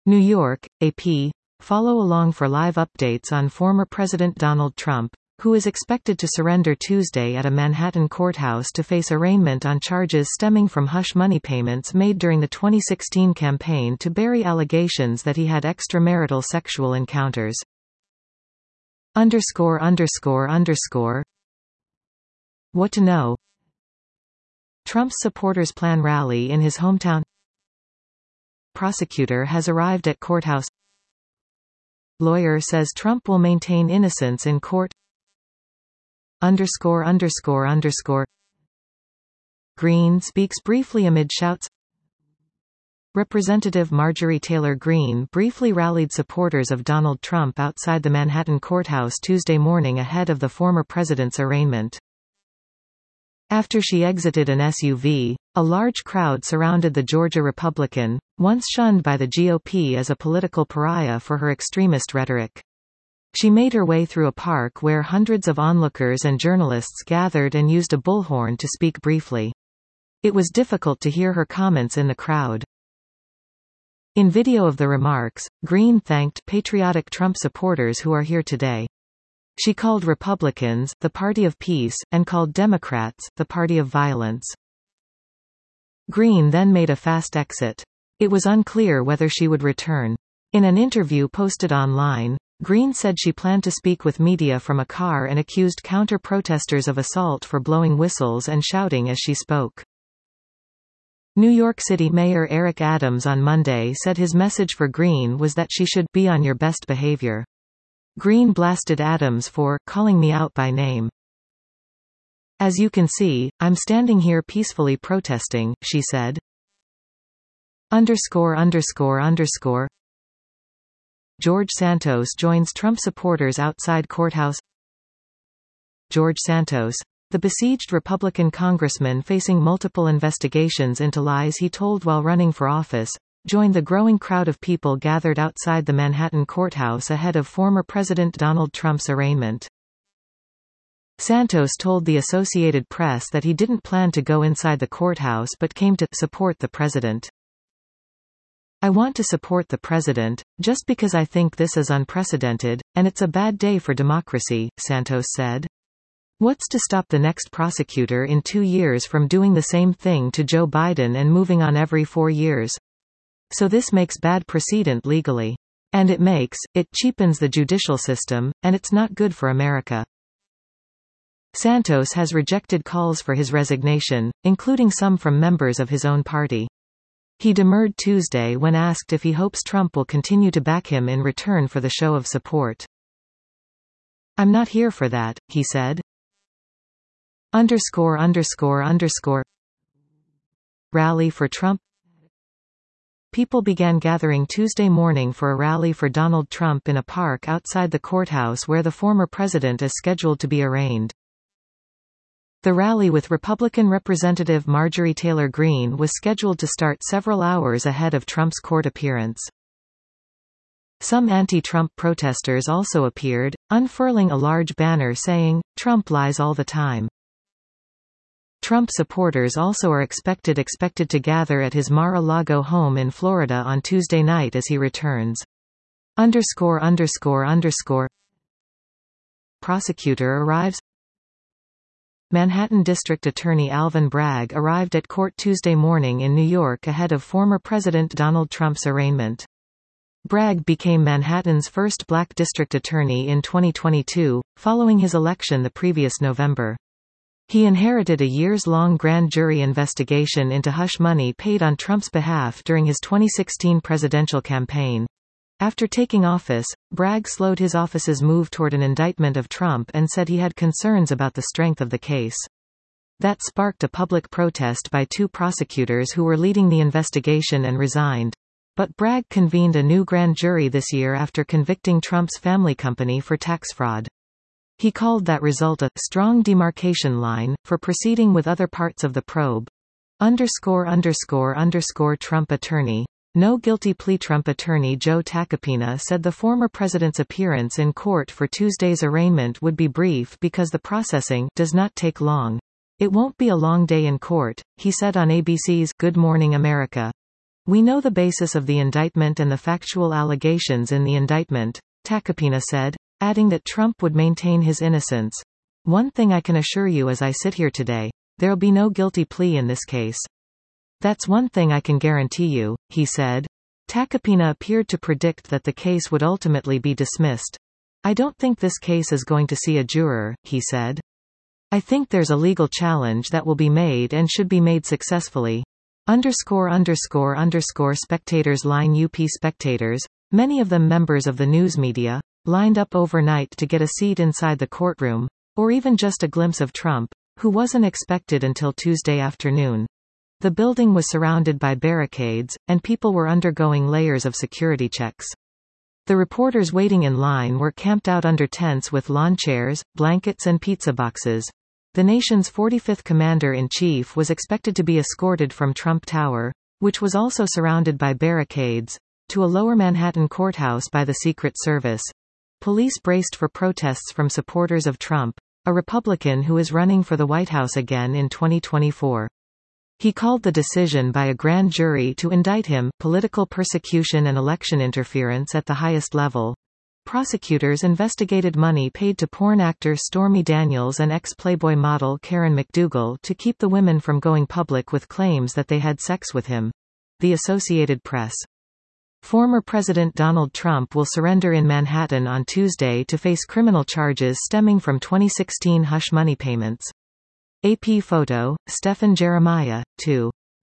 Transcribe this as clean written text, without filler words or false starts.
New York, AP. Follow along for live updates on former President Donald Trump, who is expected to surrender Tuesday at a Manhattan courthouse to face arraignment on charges stemming from hush money payments made during the 2016 campaign to bury allegations that he had extramarital sexual encounters. _____. What to know? Trump's supporters plan rally in his hometown. Prosecutor has arrived at courthouse. Lawyer says Trump will maintain innocence in court. _____. Greene speaks briefly amid shouts. Representative Marjorie Taylor Greene briefly rallied supporters of Donald Trump outside the Manhattan courthouse Tuesday morning ahead of the former president's arraignment. After she exited an SUV, a large crowd surrounded the Georgia Republican, once shunned by the GOP as a political pariah for her extremist rhetoric. She made her way through a park where hundreds of onlookers and journalists gathered and used a bullhorn to speak briefly. It was difficult to hear her comments in the crowd. In video of the remarks, Greene thanked patriotic Trump supporters who are here today. She called Republicans the party of peace, and called Democrats the party of violence. Greene then made a fast exit. It was unclear whether she would return. In an interview posted online, Greene said she planned to speak with media from a car and accused counter-protesters of assault for blowing whistles and shouting as she spoke. New York City Mayor Eric Adams on Monday said his message for Greene was that she should be on your best behavior. Greene blasted Adams for calling me out by name. As you can see, I'm standing here peacefully protesting, she said. ____. George Santos joins Trump supporters outside courthouse. George Santos, the besieged Republican congressman facing multiple investigations into lies he told while running for office, joined the growing crowd of people gathered outside the Manhattan courthouse ahead of former President Donald Trump's arraignment. Santos told the Associated Press that he didn't plan to go inside the courthouse but came to support the president. I want to support the president, just because I think this is unprecedented, and it's a bad day for democracy, Santos said. What's to stop the next prosecutor in 2 years from doing the same thing to Joe Biden and moving on every 4 years? So this makes bad precedent legally. And it cheapens the judicial system, and it's not good for America. Santos has rejected calls for his resignation, including some from members of his own party. He demurred Tuesday when asked if he hopes Trump will continue to back him in return for the show of support. I'm not here for that, he said. ____. Rally for Trump. People began gathering Tuesday morning for a rally for Donald Trump in a park outside the courthouse where the former president is scheduled to be arraigned. The rally with Republican Representative Marjorie Taylor Greene was scheduled to start several hours ahead of Trump's court appearance. Some anti-Trump protesters also appeared, unfurling a large banner saying, "Trump lies all the time." Trump supporters also are expected to gather at his Mar-a-Lago home in Florida on Tuesday night as he returns. ____. Prosecutor arrives. Manhattan District Attorney Alvin Bragg arrived at court Tuesday morning in New York ahead of former President Donald Trump's arraignment. Bragg became Manhattan's first black district attorney in 2022, following his election the previous November. He inherited a years-long grand jury investigation into hush money paid on Trump's behalf during his 2016 presidential campaign. After taking office, Bragg slowed his office's move toward an indictment of Trump and said he had concerns about the strength of the case. That sparked a public protest by 2 prosecutors who were leading the investigation and resigned. But Bragg convened a new grand jury this year after convicting Trump's family company for tax fraud. He called that result a strong demarcation line for proceeding with other parts of the probe. ____. Trump attorney. No guilty plea. Trump attorney Joe Tacopina said the former president's appearance in court for Tuesday's arraignment would be brief because the processing does not take long. It won't be a long day in court, he said on ABC's Good Morning America. "We know the basis of the indictment and the factual allegations in the indictment," Tacopina said, adding that Trump would maintain his innocence. "One thing I can assure you as I sit here today. There'll be no guilty plea in this case. That's one thing I can guarantee you," he said. Tacopina appeared to predict that the case would ultimately be dismissed. "I don't think this case is going to see a juror," he said. "I think there's a legal challenge that will be made and should be made successfully. Spectators line UP spectators, many of them members of the news media, lined up overnight to get a seat inside the courtroom, or even just a glimpse of Trump, who wasn't expected until Tuesday afternoon. The building was surrounded by barricades, and people were undergoing layers of security checks. The reporters waiting in line were camped out under tents with lawn chairs, blankets and pizza boxes. The nation's 45th commander-in-chief was expected to be escorted from Trump Tower, which was also surrounded by barricades, to a lower Manhattan courthouse by the Secret Service. Police braced for protests from supporters of Trump, a Republican who is running for the White House again in 2024. He called the decision by a grand jury to indict him political persecution and election interference at the highest level. Prosecutors investigated money paid to porn actor Stormy Daniels and ex-Playboy model Karen McDougal to keep the women from going public with claims that they had sex with him. The Associated Press. Former President Donald Trump will surrender in Manhattan on Tuesday to face criminal charges stemming from 2016 hush money payments. AP photo, Stephen Jeremiah, 2.